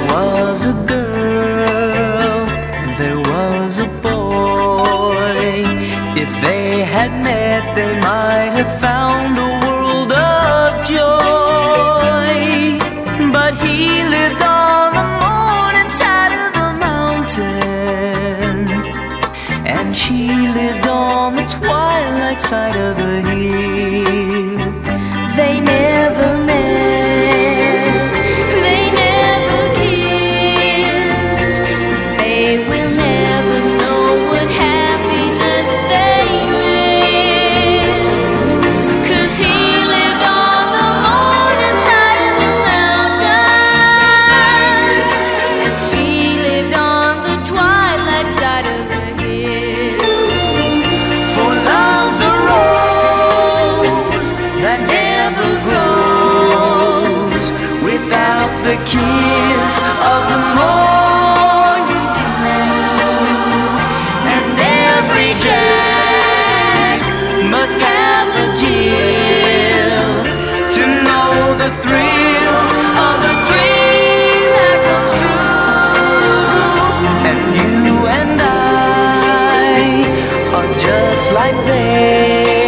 was a girl, there was a boy. If they had met, they might have found a world of joy. But he lived on the morning side of the mountain, and she lived on the twilight side of the hill. They never met, they never kissed. They will never know what happiness they missed. 'Cause he lived on the morning side of the mountain, and she lived on the twilight side of the hill. For love's a rose that never grows without the kiss of the morning dew. And every Jack must have the Jill to know the thrill of a dream that comes true. And you and I are just like they